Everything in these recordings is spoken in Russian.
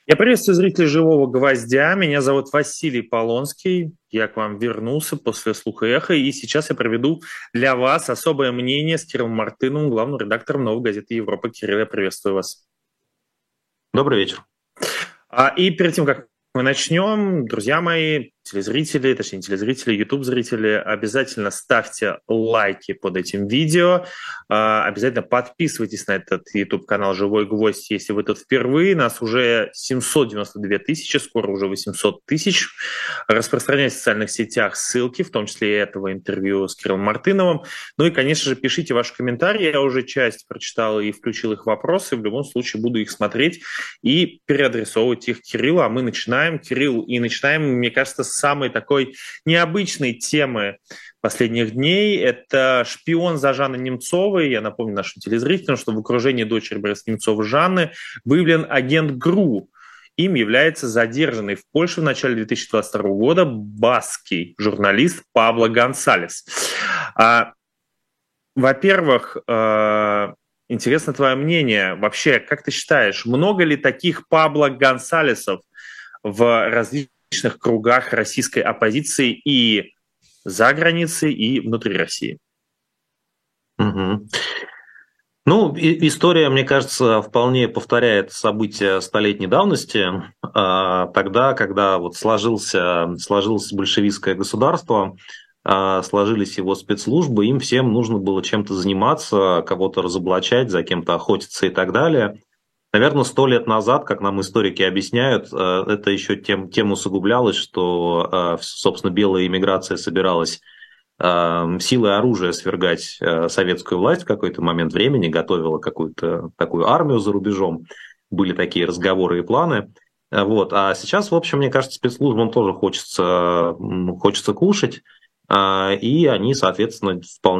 Я приветствую зрителей «Живого гвоздя». Меня зовут Василий Полонский. Я к вам вернулся после «Слуха и эха», и сейчас я проведу для вас особое мнение с Кириллом Мартыновым, главным редактором «Новой газеты Европа». Кирилл, я приветствую вас. Добрый вечер. И перед тем, как мы начнем, друзья мои, телезрители, точнее не телезрители, YouTube-зрители, обязательно ставьте лайки под этим видео, обязательно подписывайтесь на этот YouTube-канал «Живой гвоздь», если вы тут впервые. Нас уже 792 тысячи, скоро уже 800 тысяч. Распространяйте в социальных сетях ссылки, в том числе и этого интервью с Кириллом Мартыновым. Ну и, конечно же, пишите ваши комментарии. Я уже часть прочитал и включил их вопросы. В любом случае буду их смотреть и переадресовывать их Кириллу. А мы начинаем, Кирилл, и начинаем, мне кажется, с самой такой необычной темы последних дней. Это шпион за Жанной Немцовой. Я напомню нашим телезрителям, что в окружении дочери Бориса Немцова Жанны выявлен агент ГРУ. Им является задержанный в Польше в начале 2022 года баскский журналист Пабло Гонсалес. Во-первых, интересно твое мнение. Вообще, как ты считаешь, много ли таких Пабло Гонсалесов в различных кругах российской оппозиции и за границей, и внутри России? Мгм. Ну, история, мне кажется, вполне повторяет события столетней давности. Тогда, когда вот сложилось большевистское государство, сложились его спецслужбы, им всем нужно было чем-то заниматься, кого-то разоблачать, за кем-то охотиться и так далее. Наверное, 100 лет назад, как нам историки объясняют, это еще тем усугублялось, что, собственно, белая эмиграция собиралась силой оружия свергать советскую власть в какой-то момент времени, готовила какую-то такую армию за рубежом, были такие разговоры и планы. Вот. А сейчас, в общем, мне кажется, спецслужбам тоже хочется кушать, и они, соответственно,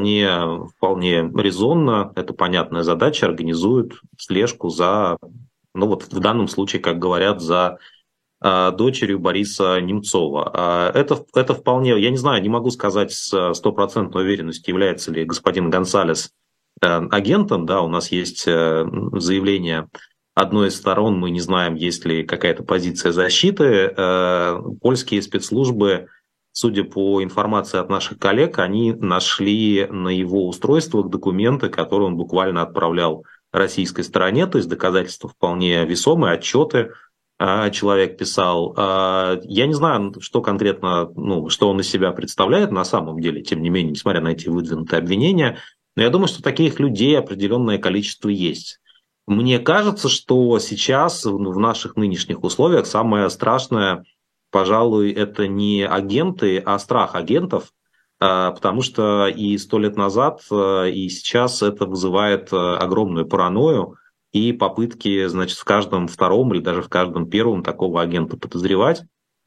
вполне резонно, это понятная задача, организуют слежку за, ну вот в данном случае, как говорят, за дочерью Бориса Немцова. Это вполне, я не знаю, не могу сказать с стопроцентной уверенностью, является ли господин Гонсалес агентом. Да, у нас есть заявление одной из сторон, мы не знаем, есть ли какая-то позиция защиты. Польские спецслужбы, судя по информации от наших коллег, они нашли на его устройствах документы, которые он буквально отправлял российской стороне, то есть доказательства вполне весомые, отчеты человек писал. Я не знаю, что конкретно, ну, что он из себя представляет на самом деле, тем не менее, несмотря на эти выдвинутые обвинения, но я думаю, что таких людей определенное количество есть. Мне кажется, что сейчас в наших нынешних условиях самое страшное, пожалуй, это не агенты, а страх агентов, потому что и 100 лет назад, и сейчас это вызывает огромную паранойю и попытки, значит, в каждом втором или даже в каждом первом такого агента подозревать.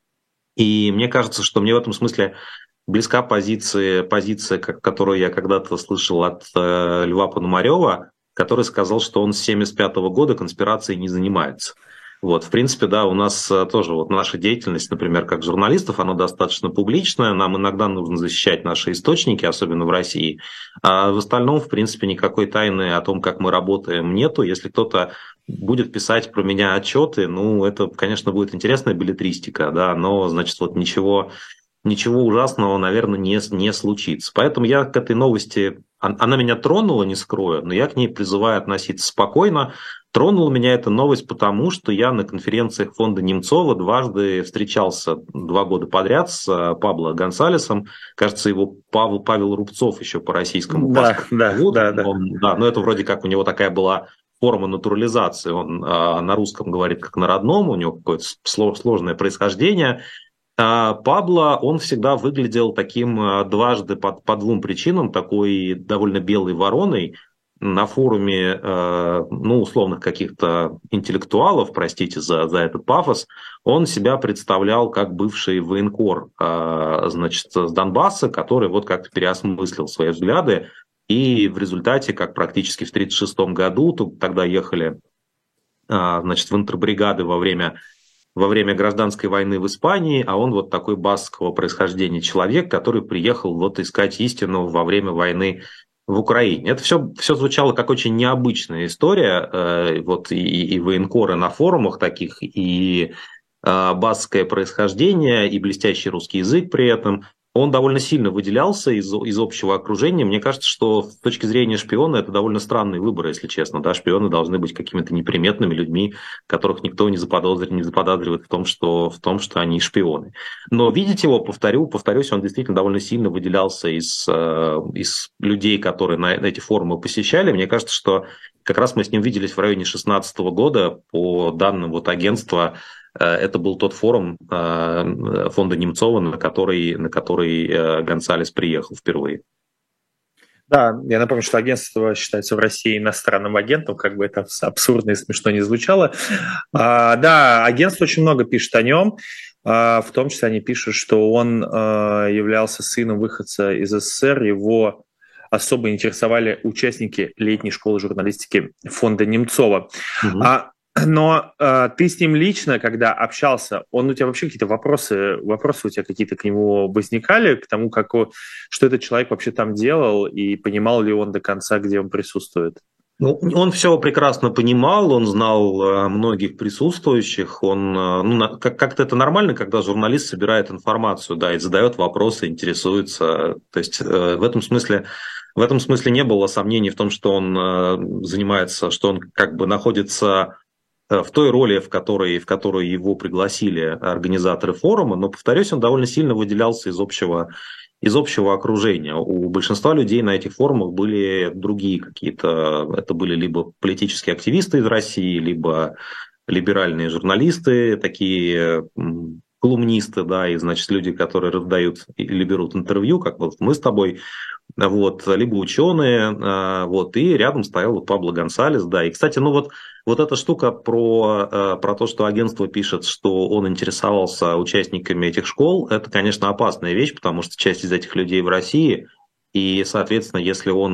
И мне кажется, что мне в этом смысле близка позиция, которую я когда-то слышал от Льва Пономарева, который сказал, что он с 1975 года конспирацией не занимается. Вот, в принципе, да, у нас тоже вот наша деятельность, например, как журналистов, она достаточно публичная, нам иногда нужно защищать наши источники, особенно в России, а в остальном, в принципе, никакой тайны о том, как мы работаем, нету. Если кто-то будет писать про меня отчеты, ну, это, конечно, будет интересная беллетристика, да, но, значит, вот ничего ужасного, наверное, не случится. Поэтому я к этой новости, она меня тронула, не скрою, но я к ней призываю относиться спокойно. Тронула меня эта новость потому, что я на конференциях фонда Немцова дважды встречался 2 года подряд с Пабло Гонсалесом. Кажется, его Павел Рубцов еще по российскому Да, паспорту да, зовут. да, да. Да, но это вроде как у него такая была форма натурализации. Он на русском говорит как на родном, у него какое-то сложное происхождение. Пабло, он всегда выглядел таким дважды по двум причинам, такой довольно белой вороной на форуме, ну, условных каких-то интеллектуалов, простите за этот пафос, он себя представлял как бывший военкор, значит, с Донбасса, который вот как-то переосмыслил свои взгляды, и в результате, как практически в 1936 году, тогда ехали, значит, в интербригады во время гражданской войны в Испании, а он вот такой баскского происхождения человек, который приехал вот искать истину во время войны в Украине. Это все звучало как очень необычная история. Вот и военкоры на форумах таких, и баскское происхождение, и блестящий русский язык при этом. Он довольно сильно выделялся из общего окружения. Мне кажется, что с точки зрения шпиона это довольно странный выбор, если честно. Да? Шпионы должны быть какими-то неприметными людьми, которых никто не заподозривает в том, что они шпионы. Но видеть его, повторюсь, он действительно довольно сильно выделялся из людей, которые на эти форумы посещали. Мне кажется, что как раз мы с ним виделись в районе 2016 года по данным вот агентства. Это был тот форум фонда Немцова, на который Гонсалес приехал впервые. Да, я напомню, что агентство считается в России иностранным агентом, как бы это абсурдно и смешно не звучало. Да, агентство очень много пишет о нем, в том числе они пишут, что он являлся сыном выходца из СССР, его особо интересовали участники летней школы журналистики фонда Немцова. Угу. Но ты с ним лично, когда общался, у тебя вообще какие-то вопросы у тебя какие-то к нему возникали, к тому, что этот человек вообще там делал, и понимал ли он до конца, где он присутствует? Ну, он все прекрасно понимал, он знал многих присутствующих, как-то это нормально, когда журналист собирает информацию, да, и задает вопросы, интересуется, то есть в этом смысле не было сомнений в том, что он занимается, что он как бы находится в той роли, в которой его пригласили организаторы форума, но, повторюсь, он довольно сильно выделялся из общего окружения. У большинства людей на этих форумах были другие какие-то, это были либо политические активисты из России, либо либеральные журналисты, такие колумнисты, да, и, значит, люди, которые раздают или берут интервью, как вот мы с тобой, вот, либо ученые, вот, и рядом стоял вот Пабло Гонсалес, да, и, кстати, вот эта штука про то, что агентство пишет, что он интересовался участниками этих школ, это, конечно, опасная вещь, потому что часть из этих людей в России, и, соответственно, если у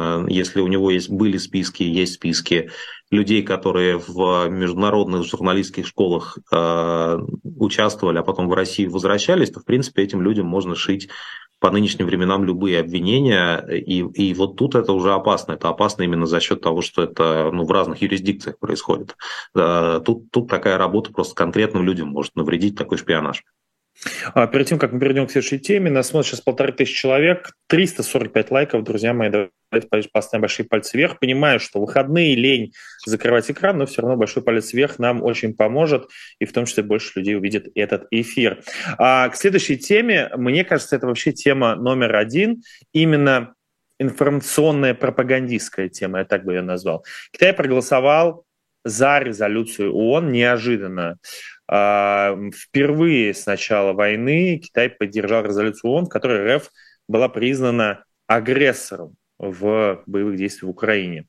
него были списки, есть списки людей, которые в международных журналистских школах участвовали, а потом в Россию возвращались, то, в принципе, этим людям можно шить по нынешним временам любые обвинения, и вот тут это уже опасно. Это опасно именно за счет того, что это в разных юрисдикциях происходит. Тут такая работа просто конкретным людям может навредить, такой шпионаж. Перед тем, как мы перейдем к следующей теме, нас смотрит сейчас 1500 человек, 345 лайков, друзья мои, давайте поставим большие пальцы вверх. Понимаю, что выходные, лень закрывать экран, но все равно большой палец вверх нам очень поможет, и в том числе больше людей увидит этот эфир. К следующей теме, мне кажется, это вообще тема номер один, именно информационная пропагандистская тема, я так бы ее назвал. Китай проголосовал за резолюцию ООН неожиданно. Впервые с начала войны Китай поддержал резолюцию ООН, в которой РФ была признана агрессором в боевых действиях в Украине.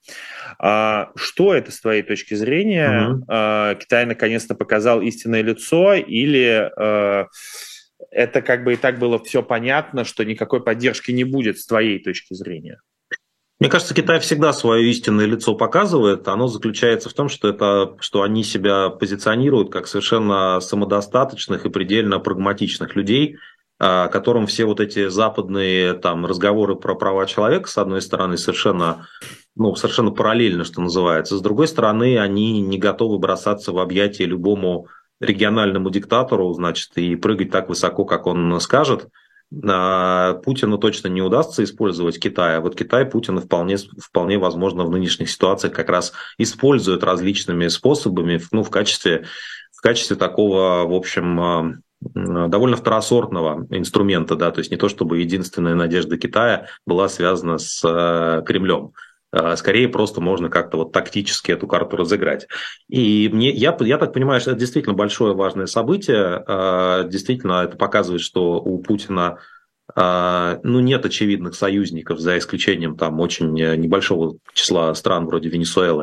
Что это с твоей точки зрения? Китай наконец-то показал истинное лицо, или это как бы и так было все понятно, что никакой поддержки не будет с твоей точки зрения? Мне кажется, Китай всегда свое истинное лицо показывает. Оно заключается в том, что они себя позиционируют как совершенно самодостаточных и предельно прагматичных людей, которым все вот эти западные там разговоры про права человека, с одной стороны, совершенно параллельно, что называется. С другой стороны, они не готовы бросаться в объятия любому региональному диктатору, значит, и прыгать так высоко, как он скажет. Путину точно не удастся использовать Китай, а вот Китай Путина вполне возможно в нынешних ситуациях как раз использует различными способами, в качестве такого, в общем, довольно второсортного инструмента, да, то есть не то чтобы единственная надежда Китая была связана с Кремлем. Скорее, просто можно как-то вот тактически эту карту разыграть. И я так понимаю, что это действительно большое важное событие. Действительно, это показывает, что у Путина нет очевидных союзников, за исключением там очень небольшого числа стран вроде Венесуэлы,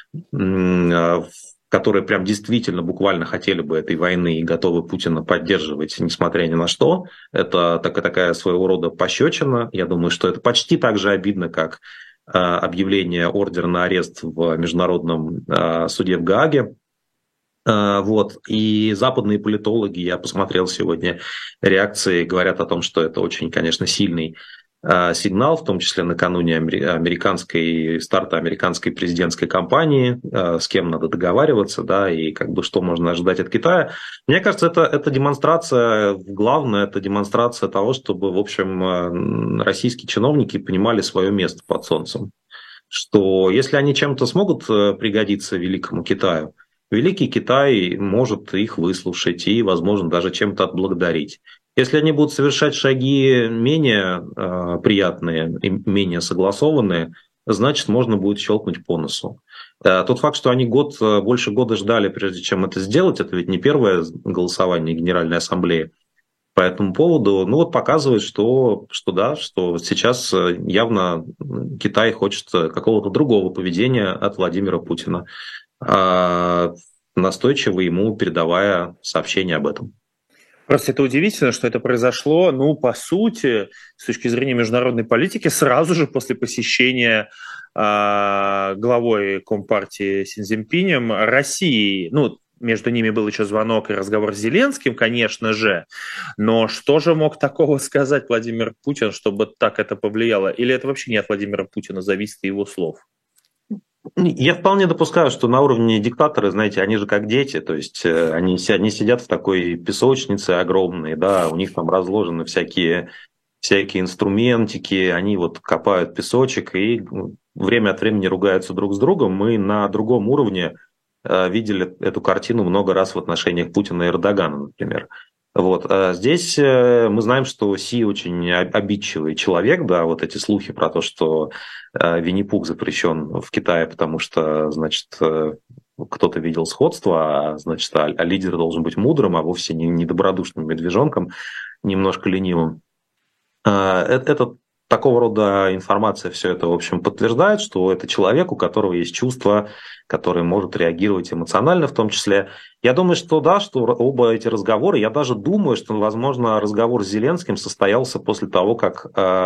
которые прям действительно буквально хотели бы этой войны и готовы Путина поддерживать, несмотря ни на что. Это такая своего рода пощечина. Я думаю, что это почти так же обидно, как объявление ордера на арест в Международном суде в Гааге. Вот. И западные политологи, я посмотрел сегодня реакции, говорят о том, что это очень, конечно, сильный сигнал, в том числе накануне старта американской президентской кампании, с кем надо договариваться, да, и как бы что можно ожидать от Китая. Мне кажется, это демонстрация, главное, это демонстрация того, чтобы, в общем, российские чиновники понимали свое место под солнцем. Что если они чем-то смогут пригодиться великому Китаю, великий Китай может их выслушать и, возможно, даже чем-то отблагодарить. Если они будут совершать шаги менее приятные и менее согласованные, значит, можно будет щелкнуть по носу. Тот факт, что они больше года ждали, прежде чем это сделать, это ведь не первое голосование Генеральной Ассамблеи по этому поводу, ну вот показывает, что да, что сейчас явно Китай хочет какого-то другого поведения от Владимира Путина, настойчиво ему передавая сообщение об этом. Просто это удивительно, что это произошло, ну, по сути, с точки зрения международной политики, сразу же после посещения главой Компартии Си Цзиньпинем России. Ну, между ними был еще звонок и разговор с Зеленским, конечно же, но что же мог такого сказать Владимир Путин, чтобы так это повлияло? Или это вообще не от Владимира Путина зависит и его слов? Я вполне допускаю, что на уровне диктаторы, знаете, они же как дети, то есть они сидят в такой песочнице огромной, да, у них там разложены всякие инструментики, они вот копают песочек и время от времени ругаются друг с другом. Мы на другом уровне видели эту картину много раз в отношениях Путина и Эрдогана, например. Вот. А здесь мы знаем, что Си очень обидчивый человек, да, вот эти слухи про то, что Винни-Пух запрещен в Китае, потому что, значит, кто-то видел сходство, значит, лидер должен быть мудрым, а вовсе не добродушным медвежонком, немножко ленивым. Это такого рода информация все это, в общем, подтверждает, что это человек, у которого есть чувства, который может реагировать эмоционально в том числе. Я думаю, что да, что оба эти разговоры, я даже думаю, что, возможно, разговор с Зеленским состоялся после того, как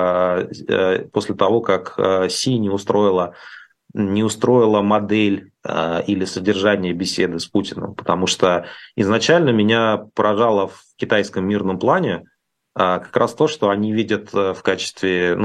Си не устроила модель или содержание беседы с Путиным, потому что изначально меня поражало в китайском мирном плане как раз то, что они видят в качестве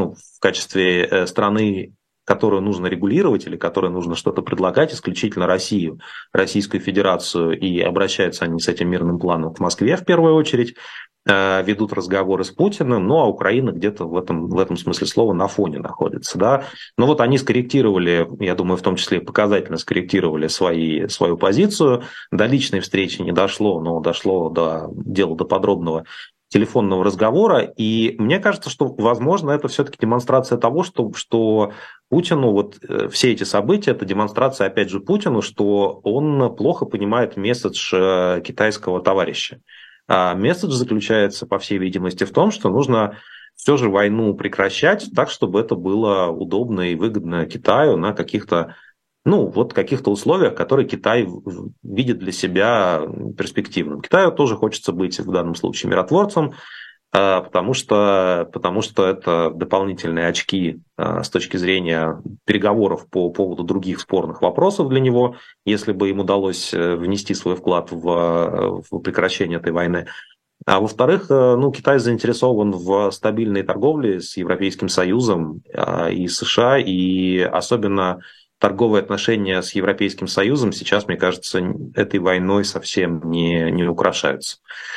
страны, которую нужно регулировать или которой нужно что-то предлагать, исключительно Россию, Российскую Федерацию, и обращаются они с этим мирным планом к Москве в первую очередь, ведут разговоры с Путиным, ну а Украина где-то в этом смысле слова на фоне находится. Да? Но вот они скорректировали, я думаю, в том числе показательно скорректировали свою позицию. До личной встречи не дошло, но дошло до подробного телефонного разговора, и мне кажется, что, возможно, это все-таки демонстрация того, что Путину, вот все эти события, это демонстрация, опять же, Путину, что он плохо понимает месседж китайского товарища. А месседж заключается, по всей видимости, в том, что нужно все же войну прекращать так, чтобы это было удобно и выгодно Китаю на каких-то условиях, которые Китай видит для себя перспективным. Китаю тоже хочется быть в данном случае миротворцем, потому что это дополнительные очки с точки зрения переговоров по поводу других спорных вопросов для него, если бы им удалось внести свой вклад в прекращение этой войны. А во-вторых, Китай заинтересован в стабильной торговле с Европейским Союзом и США, и особенно торговые отношения с Европейским Союзом сейчас, мне кажется, этой войной совсем не украшаются.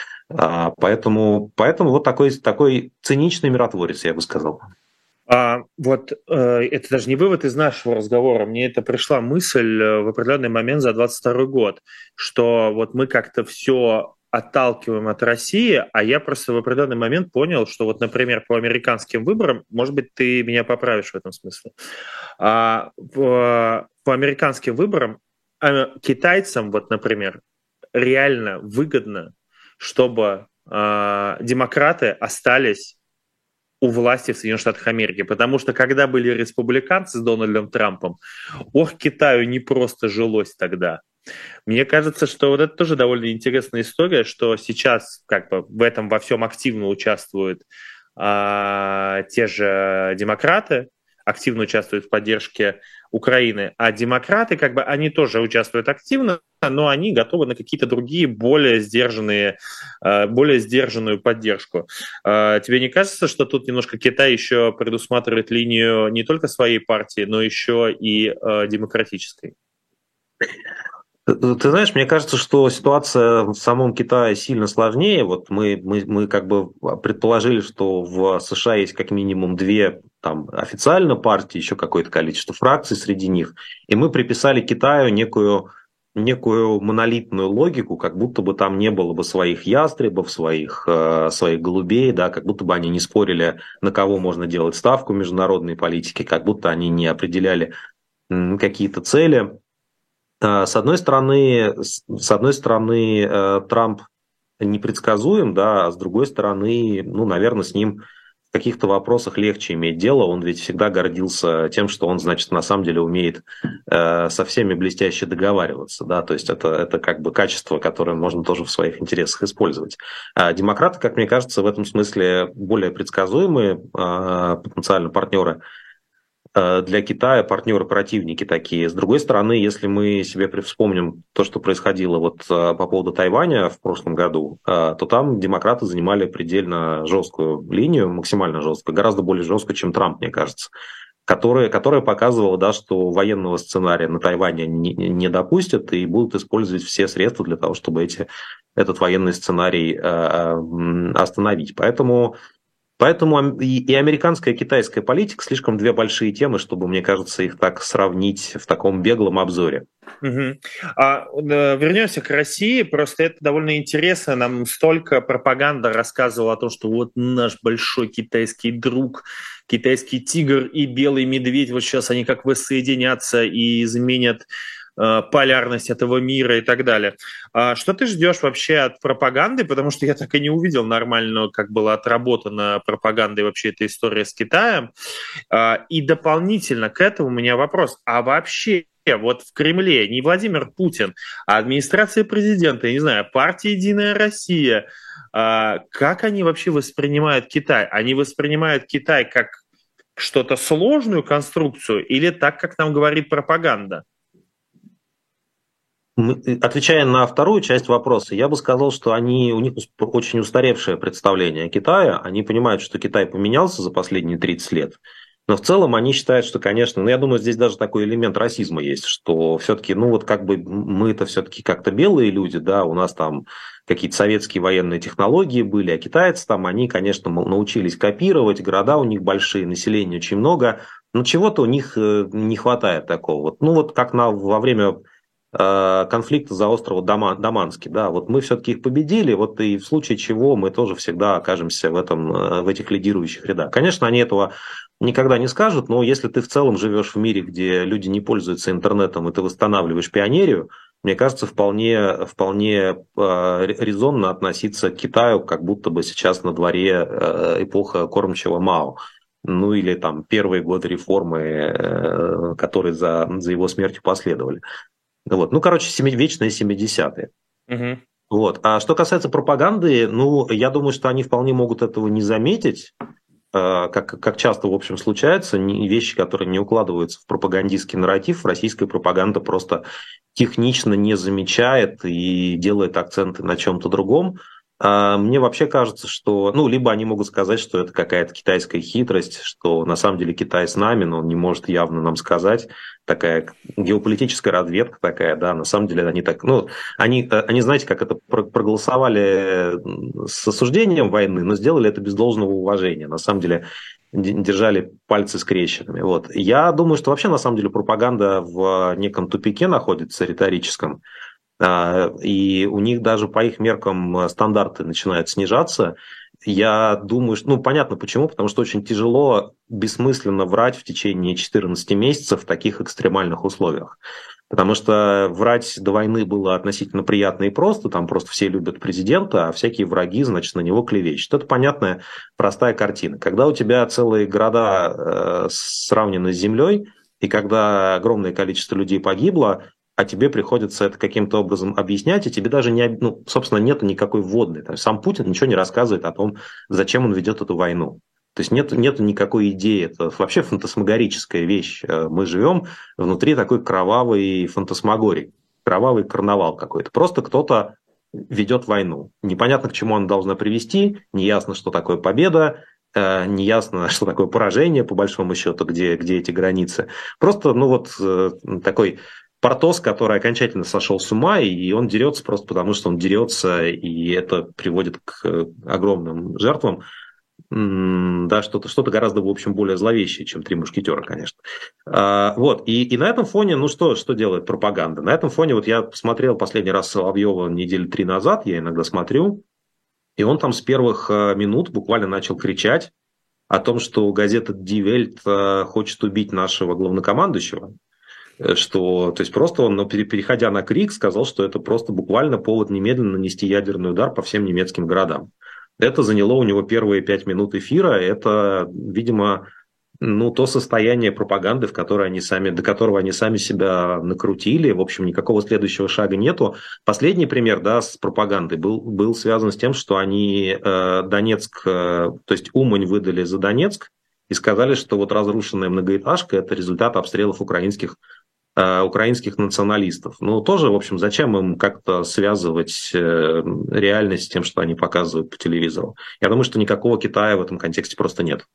Поэтому вот такой циничный миротворец, я бы сказал. Это даже не вывод из нашего разговора. Мне это пришла мысль в определенный момент за 22 год, что вот мы как-то все отталкиваем от России, а я просто в определенный момент понял, что вот, например, по американским выборам, может быть, ты меня поправишь в этом смысле, по американским выборам китайцам, вот, например, реально выгодно, чтобы демократы остались у власти в Соединенных Штатах Америки, потому что когда были республиканцы с Дональдом Трампом, Китаю не просто жилось тогда. Мне кажется, что вот это тоже довольно интересная история, что сейчас как бы в этом во всем активно участвуют те же демократы, активно участвуют в поддержке Украины, а демократы, как бы, они тоже участвуют активно, но они готовы на какие-то другие, более сдержанную поддержку. Тебе не кажется, что тут немножко Китай еще предусматривает линию не только своей партии, но еще и демократической? Ты знаешь, мне кажется, что ситуация в самом Китае сильно сложнее. Вот мы как бы предположили, что в США есть как минимум две там официально партии, еще какое-то количество фракций среди них, и мы приписали Китаю некую монолитную логику, как будто бы там не было бы своих ястребов, своих голубей, да, как будто бы они не спорили, на кого можно делать ставку в международной политике, как будто они не определяли какие-то цели. С одной стороны, Трамп непредсказуем, да, а с другой стороны, ну, наверное, с ним в каких-то вопросах легче иметь дело. Он ведь всегда гордился тем, что он, значит, на самом деле умеет со всеми блестяще договариваться, да, то есть это как бы качество, которое можно тоже в своих интересах использовать. А демократы, как мне кажется, в этом смысле более предсказуемые потенциально партнеры для Китая, партнеры-противники такие. С другой стороны, если мы себе вспомним то, что происходило вот по поводу Тайваня в прошлом году, то там демократы занимали предельно жесткую линию, максимально жесткую, гораздо более жесткую, чем Трамп, мне кажется, которая показывала, да, что военного сценария на Тайване не допустят и будут использовать все средства для того, чтобы этот военный сценарий остановить. Поэтому и американская, и китайская политика слишком две большие темы, чтобы, мне кажется, их так сравнить в таком беглом обзоре. Угу. Вернемся к России. Просто это довольно интересно. Нам столько пропаганда рассказывала о том, что вот наш большой китайский друг, китайский тигр и белый медведь, вот сейчас они как воссоединятся и изменят полярность этого мира и так далее. Что ты ждешь вообще от пропаганды? Потому что я так и не увидел нормально, как была отработана пропаганда и вообще эта история с Китаем. И дополнительно к этому у меня вопрос. А вообще вот в Кремле не Владимир Путин, а администрация президента, я не знаю, партия «Единая Россия», как они вообще воспринимают Китай? Они воспринимают Китай как что-то сложную конструкцию или так, как нам говорит пропаганда? Отвечая на вторую часть вопроса, я бы сказал, что у них очень устаревшее представление о Китае. Они понимают, что Китай поменялся за последние 30 лет. Но в целом они считают, что, конечно, я думаю, здесь даже такой элемент расизма есть, что все-таки, вот как бы мы-то все-таки как-то белые люди, да, у нас там какие-то советские военные технологии были, а китайцы там, они, конечно, научились копировать, города у них большие, населения очень много, но чего-то у них не хватает такого. Вот как во время конфликта за остров Даманский. Да, вот мы все-таки их победили, вот и в случае чего мы тоже всегда окажемся в этих лидирующих рядах. Конечно, они этого никогда не скажут, но если ты в целом живешь в мире, где люди не пользуются интернетом, и ты восстанавливаешь пионерию, мне кажется, вполне резонно относиться к Китаю, как будто бы сейчас на дворе эпоха кормчего Мао. Или там первые годы реформы, которые за его смертью последовали. Вечные 70-е. Угу. А что касается пропаганды, я думаю, что они вполне могут этого не заметить, как часто, в общем, случается, вещи, которые не укладываются в пропагандистский нарратив, российская пропаганда просто технично не замечает и делает акценты на чем-то другом. Мне вообще кажется, что, либо они могут сказать, что это какая-то китайская хитрость, что на самом деле Китай с нами, но он не может явно нам сказать, такая геополитическая разведка такая, да, на самом деле они так, они знаете, как это проголосовали с осуждением войны, но сделали это без должного уважения, на самом деле держали пальцы скрещенными. Я думаю, что вообще на самом деле пропаганда в неком тупике находится риторическом, и у них даже по их меркам стандарты начинают снижаться. Я думаю, что, понятно почему, потому что очень тяжело бессмысленно врать в течение 14 месяцев в таких экстремальных условиях. Потому что врать до войны было относительно приятно и просто, там просто все любят президента, а всякие враги, значит, на него клевещут. Это понятная, простая картина. Когда у тебя целые города сравнены с землей, и когда огромное количество людей погибло, а тебе приходится это каким-то образом объяснять, и тебе даже собственно, нет никакой вводной. Сам Путин ничего не рассказывает о том, зачем он ведет эту войну. То есть нет никакой идеи, это вообще фантасмагорическая вещь. Мы живем внутри такой кровавой фантасмагории, кровавый карнавал какой-то. Просто кто-то ведет войну. Непонятно, к чему она должна привести, неясно, что такое победа, неясно, что такое поражение, по большому счету, где эти границы. Просто, такой Портос, который окончательно сошел с ума, и он дерется просто потому, что он дерется, и это приводит к огромным жертвам. Да, что-то гораздо, в общем, более зловещее, чем «Три мушкетера», конечно. И на этом фоне, что делает пропаганда? На этом фоне, я посмотрел последний раз Соловьева недели 3 назад, я иногда смотрю, и он там с первых минут буквально начал кричать о том, что газета Die Welt хочет убить нашего главнокомандующего, то есть просто он, переходя на крик, сказал, что это просто буквально повод немедленно нанести ядерный удар по всем немецким городам. Это заняло у него первые 5 минут эфира. Это, видимо, то состояние пропаганды, до которого они сами себя накрутили. В общем, никакого следующего шага нету. Последний пример, с пропагандой был связан с тем, что они Донецк, то есть Умань выдали за Донецк и сказали, что разрушенная многоэтажка – это результат обстрелов украинских националистов. Тоже, в общем, зачем им как-то связывать реальность с тем, что они показывают по телевизору? Я думаю, что никакого Китая в этом контексте просто нет.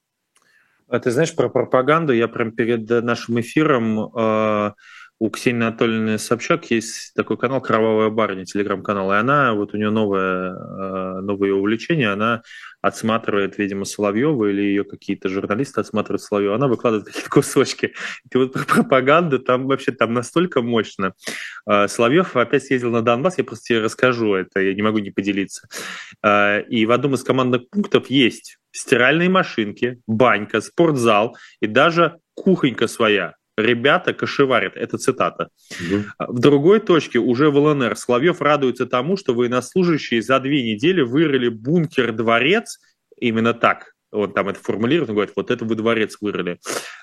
А ты знаешь, про пропаганду я прям перед нашим эфиром у Ксении Анатольевны Собчак есть такой канал «Кровавая барыня», телеграм-канал, и она, у нее новое увлечение, она отсматривает, видимо, Соловьева или ее какие-то журналисты отсматривают Соловьева, она выкладывает какие-то кусочки. И про пропаганду там настолько мощно. Соловьев опять съездил на Донбасс, я просто тебе расскажу это, я не могу не поделиться. И в одном из командных пунктов есть стиральные машинки, банька, спортзал и даже кухонька своя. Ребята кошеварят, это цитата. В другой точке, уже в ЛНР, Соловьев радуется тому, что военнослужащие за 2 недели вырыли бункер-дворец, именно так, он там это формулирует, он говорит, это вы дворец вырыли.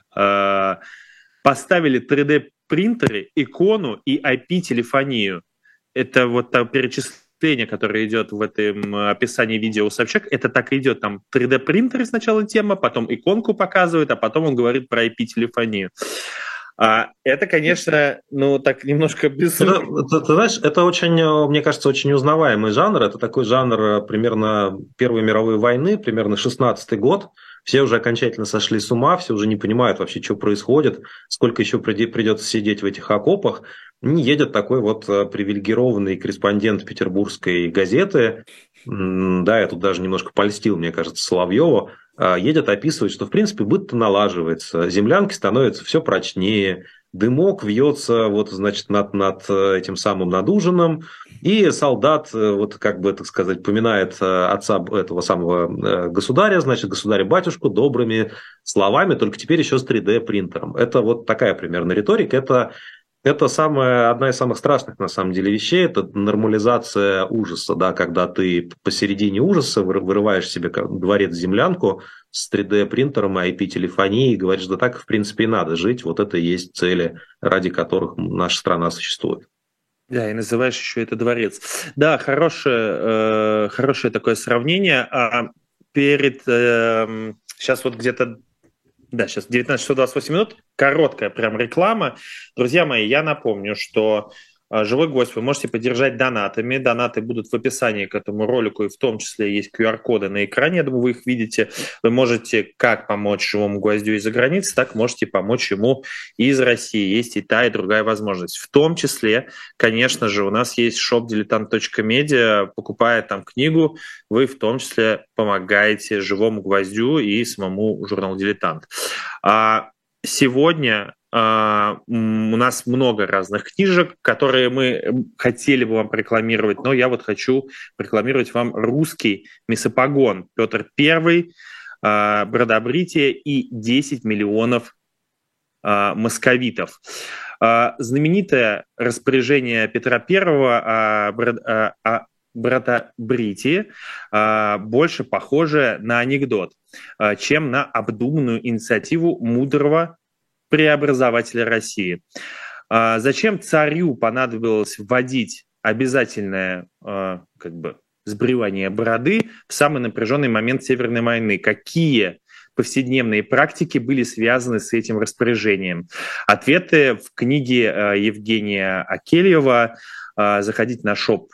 Поставили 3D-принтеры, икону и IP-телефонию. Это перечисление, которое идет в этом описании видео у Собчак, это так и идет. Там 3D-принтеры сначала тема, потом иконку показывает, а потом он говорит про IP-телефонию. Это, конечно, так немножко безумно. Ты знаешь, это очень, мне кажется, очень узнаваемый жанр. Это такой жанр примерно Первой мировой войны, примерно 16-й год. Все уже окончательно сошли с ума, все уже не понимают вообще, что происходит, сколько еще придется сидеть в этих окопах. Едет такой привилегированный корреспондент петербургской газеты, я тут даже немножко польстил, мне кажется, Соловьеву, едет описывать, что, в принципе, быт-то налаживается, землянки становятся все прочнее, дымок вьется над этим самым над ужином, и солдат, поминает отца этого самого государя, государя-батюшку добрыми словами, только теперь еще с 3D-принтером. Это такая примерно риторика. Это одна из самых страшных, на самом деле, вещей. Это нормализация ужаса, когда ты посередине ужаса вырываешь себе дворец-землянку с 3D-принтером и IP-телефонией и говоришь, так, в принципе, и надо жить. Это и есть цели, ради которых наша страна существует. Да, и называешь еще это дворец. Да, хорошее такое сравнение. Сейчас где-то... Да, сейчас 19 часов 28 минут. Короткая прям реклама. Друзья мои, я напомню, что «Живой гвоздь» вы можете поддержать донатами. Донаты будут в описании к этому ролику, и в том числе есть QR-коды на экране. Я думаю, вы их видите. Вы можете как помочь «Живому гвоздю» из-за границы, так можете помочь ему из России. Есть и та, и другая возможность. В том числе, конечно же, у нас есть shop diletant.media. Покупая там книгу, вы в том числе помогаете «Живому гвоздю» и самому журналу «Дилетант». Сегодня у нас много разных книжек, которые мы хотели бы вам рекламировать, но я хочу рекламировать вам русский месопогон Петр I, Бродобритие и 10 миллионов московитов. Знаменитое распоряжение Петра I о Бродобритии больше похоже на анекдот, чем на обдуманную инициативу мудрого преобразователя России. Зачем царю понадобилось вводить обязательное сбривания бороды в самый напряженный момент Северной войны? Какие повседневные практики были связаны с этим распоряжением? Ответы в книге Евгения Акельева. Заходите на шоп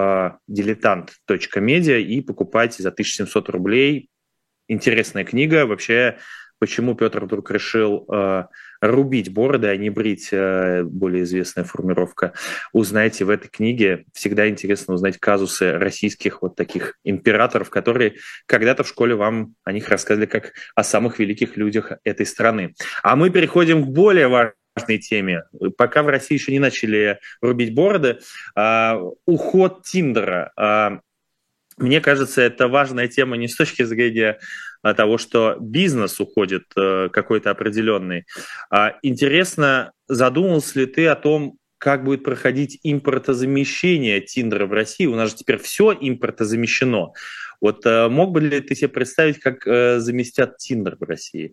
diletant.media и покупайте за 1700 рублей. Интересная книга. Вообще, почему Петр вдруг решил рубить бороды, а не брить, более известная формулировка, узнаете в этой книге. Всегда интересно узнать казусы российских вот таких императоров, которые когда-то в школе вам о них рассказывали как о самых великих людях этой страны. А мы переходим к более важной теме. Пока в России еще не начали рубить бороды, уход Тиндера. Мне кажется, это важная тема не с точки зрения того, что бизнес уходит какой-то определенный. Интересно, задумался ли ты о том, как будет проходить импортозамещение Тиндера в России? У нас же теперь все импортозамещено. Вот мог бы ли ты себе представить, как заместят Тиндер в России?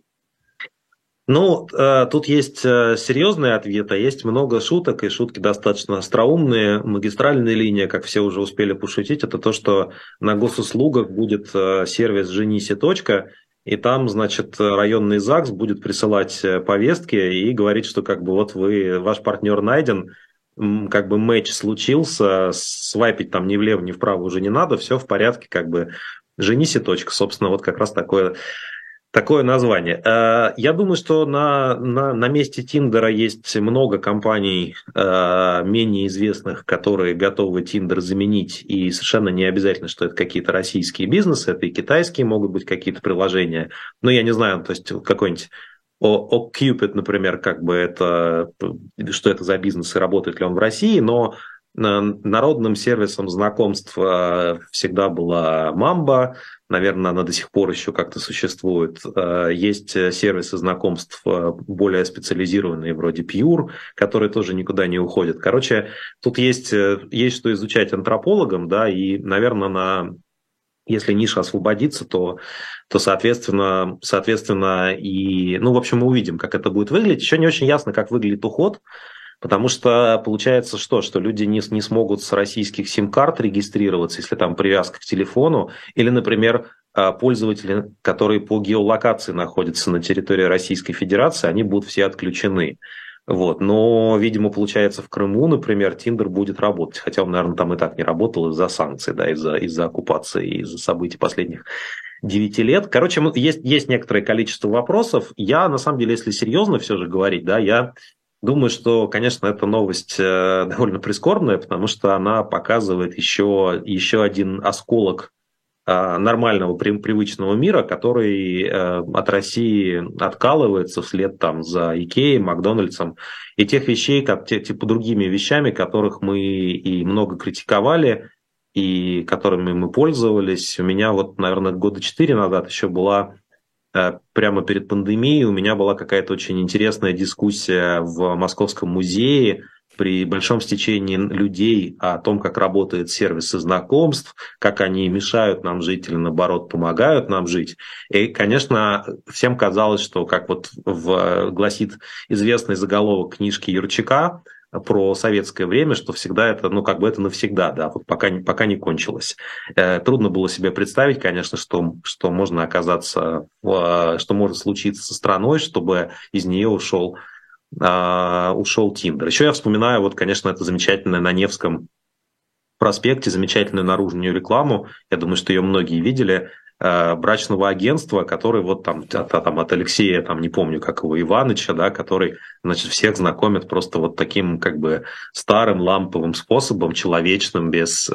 Ну, тут есть серьезный ответ, а есть много шуток, и шутки достаточно остроумные. Магистральная линия, как все уже успели пошутить, это то, что на госуслугах будет сервис «Женись и точка», и там, значит, районный ЗАГС будет присылать повестки и говорить, что как бы вот ваш партнер найден, как бы матч случился, свайпить там ни влево, ни вправо уже не надо, все в порядке, как бы «Женись и точка». Собственно, вот как раз такое название. Я думаю, что на месте Тиндера есть много компаний менее известных, которые готовы Тиндер заменить, и совершенно не обязательно, что это какие-то российские бизнесы, это и китайские могут быть какие-то приложения. Но я не знаю, то есть какой-нибудь OkCupid, например, как бы это, что это за бизнес и работает ли он в России, но народным сервисом знакомств всегда была Мамба. Наверное, она до сих пор еще как-то существует. Есть сервисы знакомств более специализированные, вроде Pure, которые тоже никуда не уходят. Короче, тут есть что изучать антропологам, да, и, наверное, если ниша освободится, то соответственно, и, ну, в общем, мы увидим, как это будет выглядеть. Еще не очень ясно, как выглядит уход. Потому что получается что люди не смогут с российских сим-карт регистрироваться, если там привязка к телефону, или, например, пользователи, которые по геолокации находятся на территории Российской Федерации, они будут все отключены. Вот. Но, видимо, получается, в Крыму, например, Тиндер будет работать, хотя он, наверное, там и так не работал из-за санкций, да, из-за оккупации, из-за событий последних 9 лет. Короче, есть некоторое количество вопросов. Я, на самом деле, если серьезно все же говорить, да, я думаю, что, конечно, эта новость довольно прискорбная, потому что она показывает еще один осколок нормального, привычного мира, который от России откалывается вслед там за Икеей, Макдональдсом и тех вещей, типа другими вещами, которых мы и много критиковали, и которыми мы пользовались. У меня вот, наверное, 4 года назад еще была... Прямо перед пандемией у меня была какая-то очень интересная дискуссия в Московском музее при большом стечении людей о том, как работают сервисы знакомств, как они мешают нам жить или, наоборот, помогают нам жить. И, конечно, всем казалось, что, как вот гласит известный заголовок книжки Юрчака про советское время, что всегда это, ну, как бы это навсегда, да, вот пока не кончилось. Трудно было себе представить, конечно, что можно оказаться, что может случиться со страной, чтобы из нее ушел Тиндер. Еще я вспоминаю, вот, конечно, это замечательное на Невском проспекте, замечательную наружную рекламу, я думаю, что ее многие видели, брачного агентства, который вот там от Алексея, там не помню, как его, Иваныча, да, который, значит, всех знакомит просто вот таким как бы старым ламповым способом, человечным, без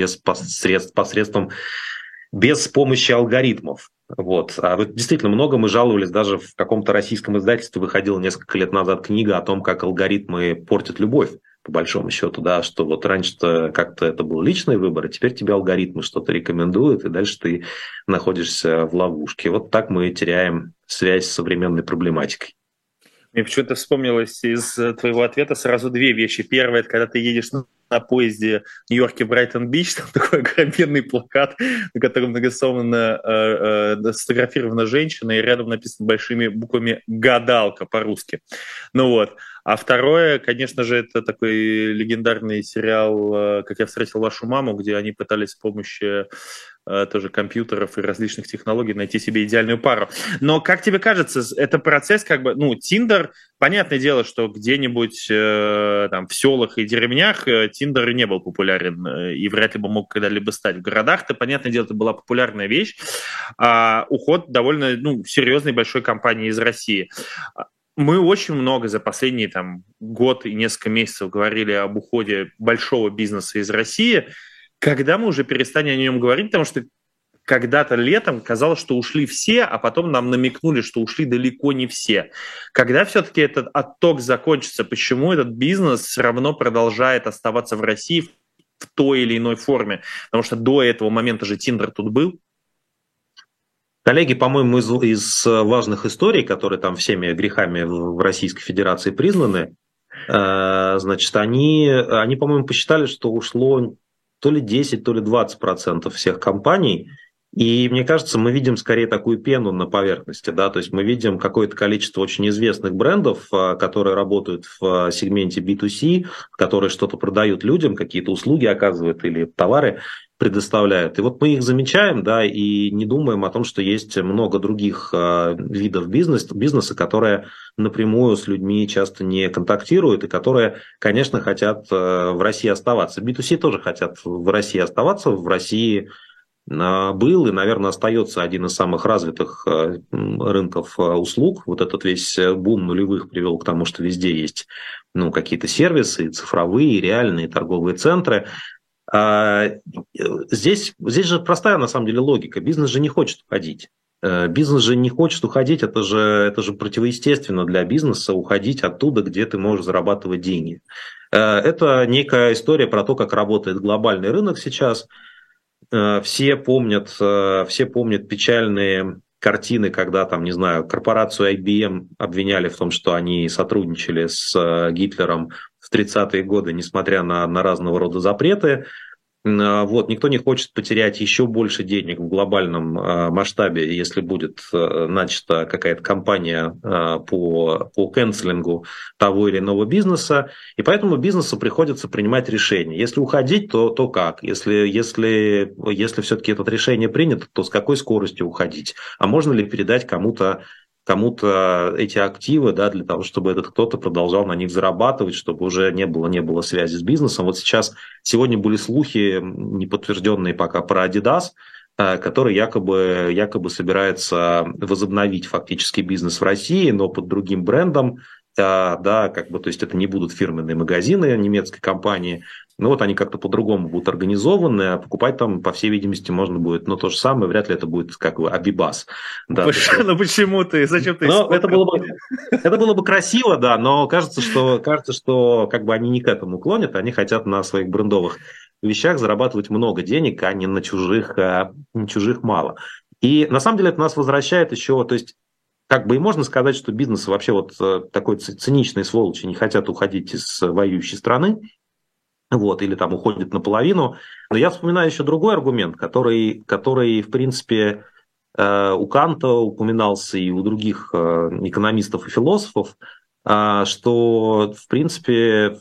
помощи алгоритмов. Вот. А вот действительно много мы жаловались, даже в каком-то российском издательстве выходила несколько лет назад книга о том, как алгоритмы портят любовь, по большому счету, да, что вот раньше-то как-то это был личный выбор, а теперь тебе алгоритмы что-то рекомендуют, и дальше ты находишься в ловушке. Вот так мы теряем связь с современной проблематикой. Мне почему-то вспомнилось из твоего ответа сразу две вещи. Первое, это когда ты едешь на на поезде в Нью-Йорке Брайтон-Бич, там такой огроменный плакат, на котором нарисована, сфотографирована женщина, и рядом написано большими буквами «Гадалка» по-русски. Ну вот. А второе, конечно же, это такой легендарный сериал «Как я встретил вашу маму», где они пытались с помощью тоже компьютеров и различных технологий найти себе идеальную пару. Но, как тебе кажется, это процесс как бы, ну, Тиндер, понятное дело, что где-нибудь там в селах и деревнях Тиндер не был популярен и вряд ли бы мог когда-либо стать. В городах-то, понятное дело, это была популярная вещь, а уход довольно, ну, серьезной большой компании из России. Мы очень много за последний там, год и несколько месяцев говорили об уходе большого бизнеса из России. Когда мы уже перестанем о нем говорить, потому что когда-то летом казалось, что ушли все, а потом нам намекнули, что ушли далеко не все. Когда все-таки этот отток закончится, почему этот бизнес все равно продолжает оставаться в России в той или иной форме? Потому что до этого момента же Тиндер тут был. Коллеги, по-моему, из важных историй, которые там всеми грехами в Российской Федерации признаны, значит, они, по-моему, посчитали, что ушло то ли 10, то ли 20% всех компаний. И мне кажется, мы видим скорее такую пену на поверхности, да, то есть мы видим какое-то количество очень известных брендов, которые работают в сегменте B2C, которые что-то продают людям, какие-то услуги оказывают или товары предоставляют. И вот мы их замечаем, да, и не думаем о том, что есть много других видов бизнеса, которые напрямую с людьми часто не контактируют и которые, конечно, хотят в России оставаться. B2C тоже хотят в России оставаться, в России был и, наверное, остается один из самых развитых рынков услуг. Вот этот весь бум нулевых привел к тому, что везде есть какие-то сервисы, цифровые, реальные торговые центры. Здесь же простая, на самом деле, логика. Бизнес же не хочет уходить. Бизнес же не хочет уходить, это же противоестественно для бизнеса уходить оттуда, где ты можешь зарабатывать деньги. Это некая история про то, как работает глобальный рынок сейчас. Все помнят печальные картины, когда, там, не знаю, корпорацию IBM обвиняли в том, что они сотрудничали с Гитлером в 30-е годы, несмотря на разного рода запреты. Вот, никто не хочет потерять еще больше денег в глобальном масштабе, если будет начата какая-то кампания по канцелингу того или иного бизнеса. И поэтому бизнесу приходится принимать решение. Если уходить, то как? Если все-таки это решение принято, то с какой скоростью уходить? А можно ли передать кому-то эти активы, да, для того, чтобы этот кто-то продолжал на них зарабатывать, чтобы уже не было связи с бизнесом. Вот сегодня были слухи, не подтвержденные пока, про Adidas, который якобы собирается возобновить фактически бизнес в России, но под другим брендом. Да, то есть это не будут фирменные магазины немецкой компании, но вот они как-то по-другому будут организованы, а покупать там, по всей видимости, можно будет, то же самое, вряд ли это будет как бы Абибас. Да, ну почему ты? Зачем ты? Это было бы красиво, да, но кажется, что как бы они не к этому клонят, они хотят на своих брендовых вещах зарабатывать много денег, а не на чужих мало. И на самом деле это нас возвращает еще, то есть как бы и можно сказать, что бизнесы вообще вот такой циничной сволочи не хотят уходить из воюющей страны, вот, или там уходят наполовину. Но я вспоминаю еще другой аргумент, который в принципе, у Канта упоминался и у других экономистов и философов, что в принципе,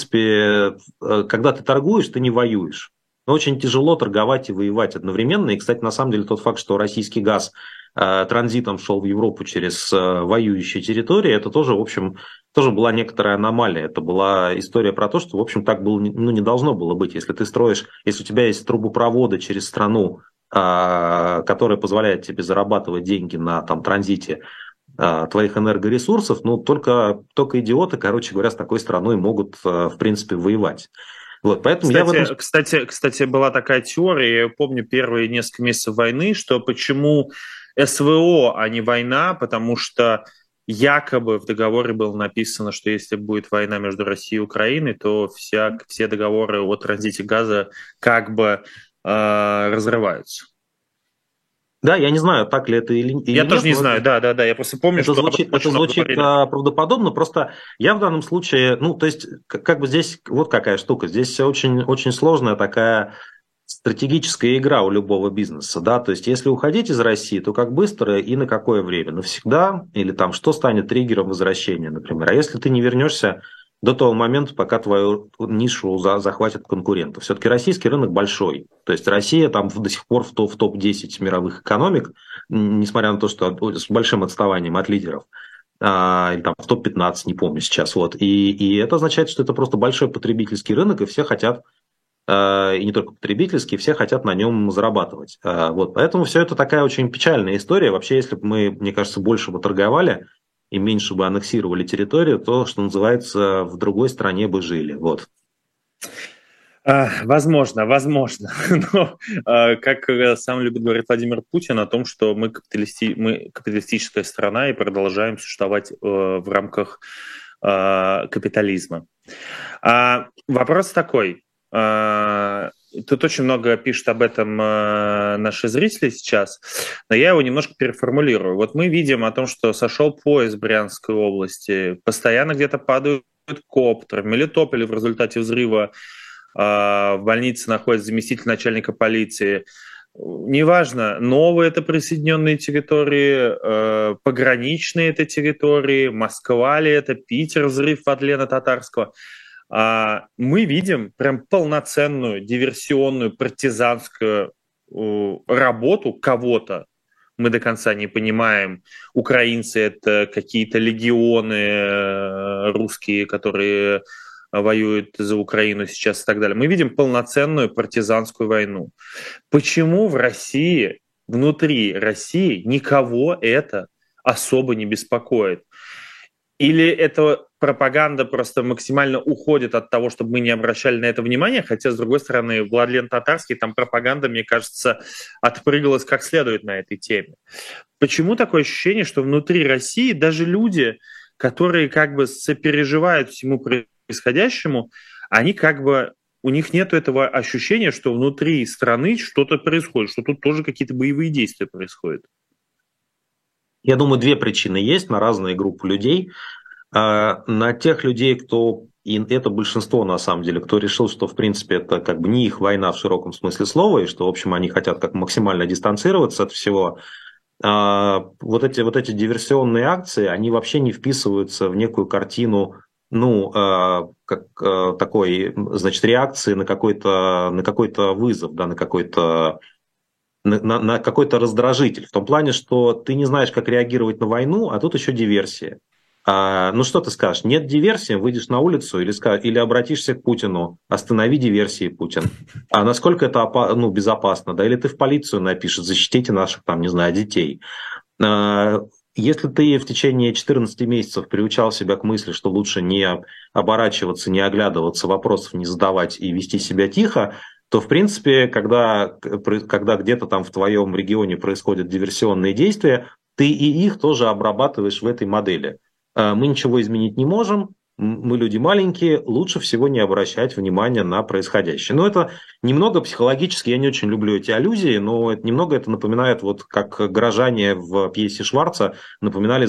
когда ты торгуешь, ты не воюешь. Но очень тяжело торговать и воевать одновременно. И, кстати, на самом деле тот факт, что российский газ транзитом шел в Европу через воюющие территории, это тоже, в общем, тоже была некоторая аномалия. Это была история про то, что, в общем, так было, не должно было быть. Если у тебя есть трубопроводы через страну, которая позволяет тебе зарабатывать деньги на там, транзите твоих энергоресурсов, только идиоты, короче говоря, с такой страной могут, в принципе, воевать. Вот, поэтому кстати, была такая теория, я помню первые несколько месяцев войны, что почему СВО, а не война, потому что якобы в договоре было написано, что если будет война между Россией и Украиной, то все договоры о транзите газа как бы разрываются. Да, я не знаю, так ли это или Я нет. тоже не знаю, да, я просто помню, Это что звучит, это звучит правдоподобно, просто я в данном случае, ну, то есть, как бы здесь вот какая штука, здесь очень, очень сложная такая стратегическая игра у любого бизнеса, да, то есть, если уходить из России, то как быстро и на какое время? Навсегда? Или там, что станет триггером возвращения, например? А если ты не вернешься до того момента, пока твою нишу захватят конкуренты? Все-таки российский рынок большой, то есть, Россия там до сих пор в топ-10 мировых экономик, несмотря на то, что с большим отставанием от лидеров, или там в топ-15, не помню сейчас. Вот. И это означает, что это просто большой потребительский рынок, и все хотят, и не только потребительский, все хотят на нем зарабатывать. Вот. Поэтому все это такая очень печальная история. Вообще, если бы мы, мне кажется, больше бы торговали и меньше бы аннексировали территорию, то, что называется, в другой стране бы жили. Вот. Возможно. Но, как сам любит говорить Владимир Путин о том, что мы капиталистическая страна и продолжаем существовать в рамках капитализма. Вопрос такой. Тут очень много пишут об этом наши зрители сейчас, но я его немножко переформулирую. Вот мы видим о том, что сошел поезд в Брянской области, постоянно где-то падают коптеры. В Мелитополе в результате взрыва в больнице находится заместитель начальника полиции. Неважно, новые это присоединенные территории, пограничные это территории, Москва ли это, Питер, взрыв Адлена Татарского. Мы видим прям полноценную диверсионную партизанскую работу кого-то. Мы до конца не понимаем, украинцы это какие-то легионы русские, которые воюют за Украину сейчас и так далее. Мы видим полноценную партизанскую войну. Почему в России, внутри России, никого это особо не беспокоит? Или эта пропаганда просто максимально уходит от того, чтобы мы не обращали на это внимание, хотя, с другой стороны, Владлен Татарский, там пропаганда, мне кажется, отпрыгалась как следует на этой теме. Почему такое ощущение, что внутри России даже люди, которые как бы сопереживают всему происходящему, они как бы, у них нет этого ощущения, что внутри страны что-то происходит, что тут тоже какие-то боевые действия происходят? Я думаю, две причины есть на разные группы людей. На тех людей, кто, и это большинство на самом деле, кто решил, что в принципе это как бы не их война в широком смысле слова, и что в общем они хотят как максимально дистанцироваться от всего, вот эти диверсионные акции, они вообще не вписываются в некую картину, ну, как такой, значит, реакции на какой-то вызов, да, на какой-то раздражитель, в том плане, что ты не знаешь, как реагировать на войну, а тут еще диверсия. Ну что ты скажешь? Нет диверсии, выйдешь на улицу или обратишься к Путину, останови диверсии, Путин. А насколько это безопасно? Да? Или ты в полицию напишешь, защитите наших, там, не знаю, детей. Если ты в течение 14 месяцев приучал себя к мысли, что лучше не оборачиваться, не оглядываться, вопросов не задавать и вести себя тихо, то, в принципе, когда где-то там в твоем регионе происходят диверсионные действия, ты и их тоже обрабатываешь в этой модели. Мы ничего изменить не можем, мы люди маленькие, лучше всего не обращать внимания на происходящее. Но это немного психологически, я не очень люблю эти аллюзии, но немного это напоминает, вот как горожане в пьесе Шварца наблюдали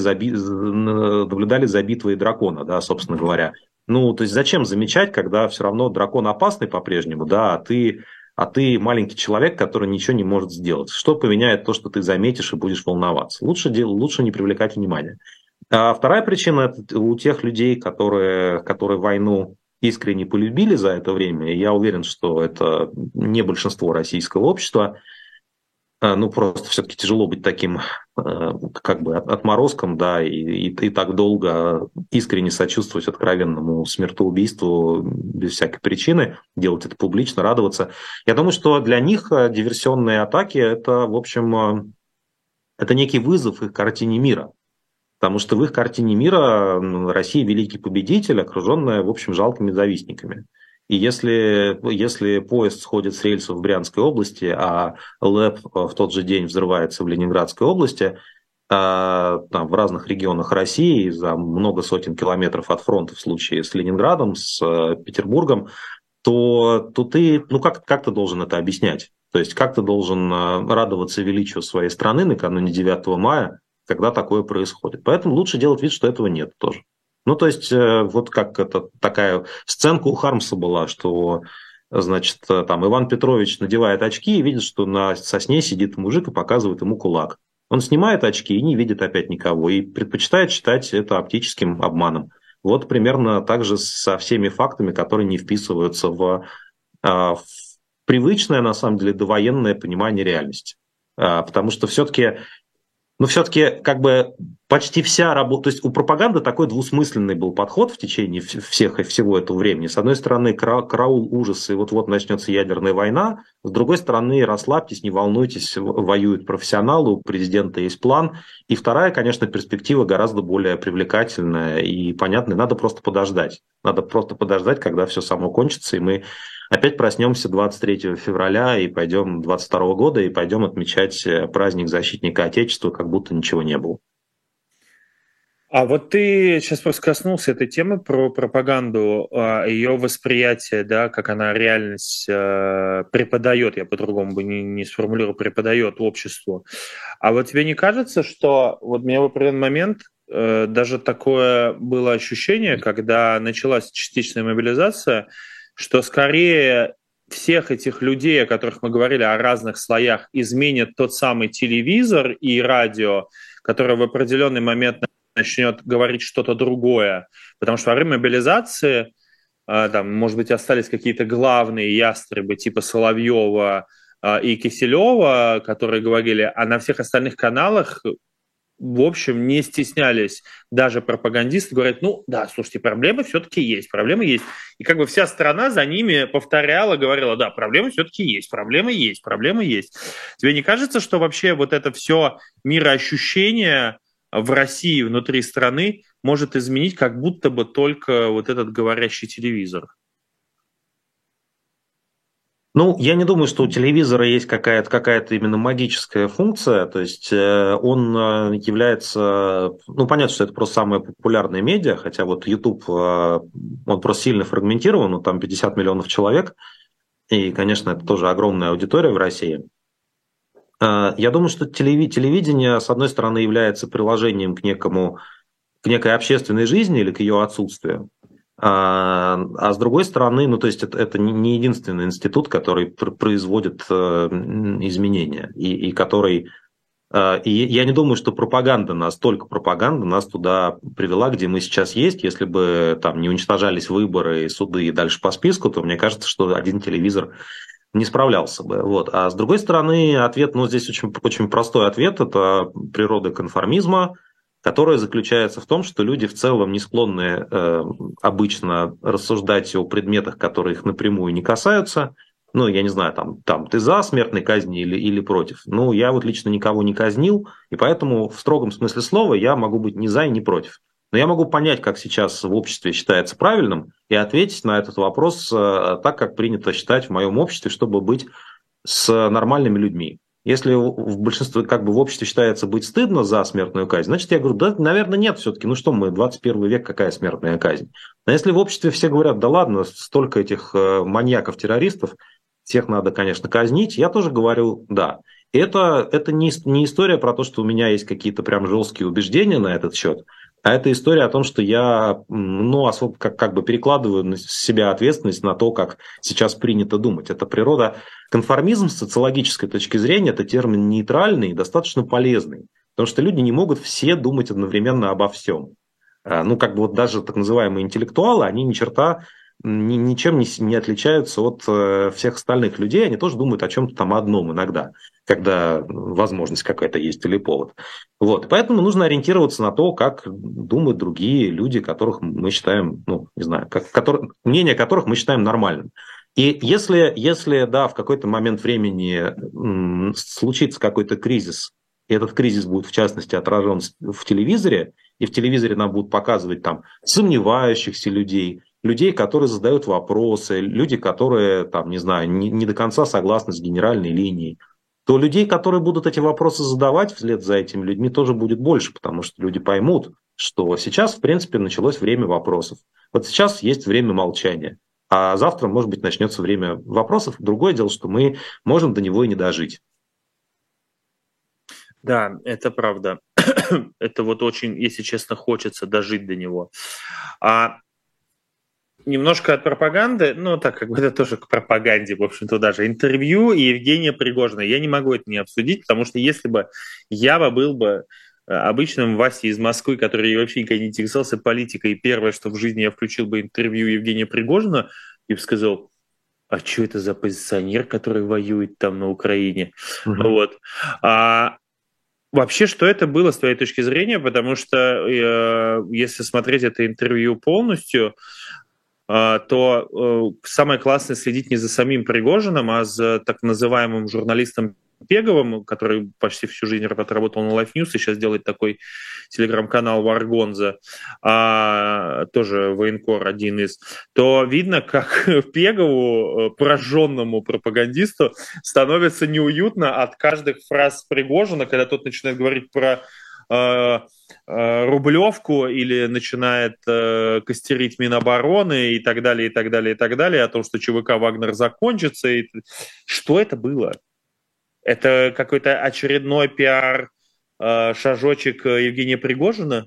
за битвой дракона, да, собственно говоря. Ну, то есть зачем замечать, когда все равно дракон опасный по-прежнему, да, а ты маленький человек, который ничего не может сделать. Что поменяет то, что ты заметишь и будешь волноваться? Лучше не привлекать внимания. А вторая причина – это у тех людей, которые войну искренне полюбили за это время, и я уверен, что это не большинство российского общества. Ну, просто все-таки тяжело быть таким как бы отморозком, да, и так долго искренне сочувствовать откровенному смертоубийству без всякой причины, делать это публично, радоваться. Я думаю, что для них диверсионные атаки – это, в общем, это некий вызов их картине мира. Потому что в их картине мира Россия великий победитель, окруженная, в общем, жалкими завистниками. И если поезд сходит с рельсов в Брянской области, а ЛЭП в тот же день взрывается в Ленинградской области, там, в разных регионах России, за много сотен километров от фронта в случае с Ленинградом, с Петербургом, то ты, как ты должен это объяснять? То есть как ты должен радоваться величию своей страны накануне 9 мая, когда такое происходит. Поэтому лучше делать вид, что этого нет тоже. Ну, то есть, вот как это такая сценка у Хармса была, что, значит, там Иван Петрович надевает очки и видит, что на сосне сидит мужик и показывает ему кулак. Он снимает очки и не видит опять никого, и предпочитает считать это оптическим обманом. Вот примерно так же со всеми фактами, которые не вписываются в привычное, на самом деле, довоенное понимание реальности. Потому что все-таки как бы почти вся работа, то есть у пропаганды такой двусмысленный был подход в течение всего этого времени. С одной стороны, караул, ужас, и вот-вот начнется ядерная война. С другой стороны, расслабьтесь, не волнуйтесь, воюют профессионалы, у президента есть план. И вторая, конечно, перспектива гораздо более привлекательная и понятная. Надо просто подождать. Надо просто подождать, когда все само кончится, и мы опять проснемся 23 февраля и пойдем 22 года и пойдем отмечать праздник защитника Отечества, как будто ничего не было. А вот ты сейчас просто коснулся этой темы про пропаганду, ее восприятие, да, как она реальность преподает, я по-другому бы не сформулировал, преподает обществу. А вот тебе не кажется, что вот у меня в определенный момент даже такое было ощущение, когда началась частичная мобилизация, что скорее всех этих людей, о которых мы говорили, о разных слоях, изменит тот самый телевизор и радио, который в определенный момент начнет говорить что-то другое. Потому что во время мобилизации, там, может быть, остались какие-то главные ястребы типа Соловьева и Киселева, которые говорили, а на всех остальных каналах, в общем, не стеснялись даже пропагандисты, говорят, ну да, слушайте, проблемы все-таки есть, проблемы есть. И как бы вся страна за ними повторяла, говорила, да, проблемы все-таки есть, проблемы есть, проблемы есть. Тебе не кажется, что вообще вот это все мироощущение в России, внутри страны, может изменить как будто бы только вот этот говорящий телевизор? Ну, я не думаю, что у телевизора есть какая-то именно магическая функция, то есть он является, ну, понятно, что это просто самое популярное медиа, хотя вот YouTube, он просто сильно фрагментирован, ну, там 50 миллионов человек, и, конечно, это тоже огромная аудитория в России. Я думаю, что телевидение, с одной стороны, является приложением к некой общественной жизни или к ее отсутствию. А с другой стороны, ну, то есть это не единственный институт, который производит изменения, и который... И я не думаю, что пропаганда нас туда привела, где мы сейчас есть. Если бы там не уничтожались выборы, суды и дальше по списку, то мне кажется, что один телевизор не справлялся бы. Вот. А с другой стороны, ответ, ну, здесь очень, очень простой ответ, это природа конформизма, которая заключается в том, что люди в целом не склонны обычно рассуждать о предметах, которые их напрямую не касаются. Ну, я не знаю, там ты за смертной казни или против. Ну, я вот лично никого не казнил, и поэтому в строгом смысле слова я могу быть ни за и ни против. Но я могу понять, как сейчас в обществе считается правильным, и ответить на этот вопрос так, как принято считать в моем обществе, чтобы быть с нормальными людьми. Если в большинстве, как бы в обществе считается быть стыдно за смертную казнь, значит, я говорю, да, наверное, нет все-таки. Ну что мы, 21 век, какая смертная казнь? Но если в обществе все говорят, да ладно, столько этих маньяков-террористов, всех надо, конечно, казнить, я тоже говорю, да. Это не история про то, что у меня есть какие-то прям жесткие убеждения на этот счет, а это история о том, что я, ну, особо как бы перекладываю на себя ответственность на то, как сейчас принято думать. Это природа. Конформизм с социологической точки зрения – это термин нейтральный и достаточно полезный, потому что люди не могут все думать одновременно обо всем. Ну, как бы вот даже так называемые интеллектуалы, они ничем не отличаются от всех остальных людей, они тоже думают о чем-то там одном иногда, когда возможность какая-то есть или повод. Вот. Поэтому нужно ориентироваться на то, как думают другие люди, которых мы считаем, ну, не знаю, мнение которых мы считаем нормальным. И если да, в какой-то момент времени случится какой-то кризис, и этот кризис будет, в частности, отражен в телевизоре, и в телевизоре нам будут показывать там сомневающихся людей, которые задают вопросы, люди, которые, там, не знаю, не до конца согласны с генеральной линией, то людей, которые будут эти вопросы задавать вслед за этими людьми, тоже будет больше, потому что люди поймут, что сейчас, в принципе, началось время вопросов. Вот сейчас есть время молчания. А завтра, может быть, начнется время вопросов. Другое дело, что мы можем до него и не дожить. Да, это правда. Это вот очень, если честно, хочется дожить до него. А немножко от пропаганды, ну, так как бы это тоже к пропаганде, в общем-то, даже интервью и Евгения Пригожина. Я не могу это не обсудить, потому что если бы я был бы обычным Васей из Москвы, который вообще никогда не интересовался политикой, и первое, что в жизни я включил бы интервью Евгения Пригожина, и бы сказал, а что это за позиционер, который воюет там на Украине? Вот. Вообще, что это было с твоей точки зрения? Потому что если смотреть это интервью полностью, то самое классное следить не за самим Пригожиным, а за так называемым журналистом Пеговым, который почти всю жизнь работал на Life News и сейчас делает такой телеграм-канал Варгонза, тоже военкор один из, то видно, как Пегову, пораженному пропагандисту, становится неуютно от каждых фраз Пригожина, когда тот начинает говорить про Рублевку или начинает костерить Минобороны и так далее, и так далее, и так далее, о том, что ЧВК «Вагнер» закончится. Что это было? Это какой-то очередной пиар-шажочек Евгения Пригожина?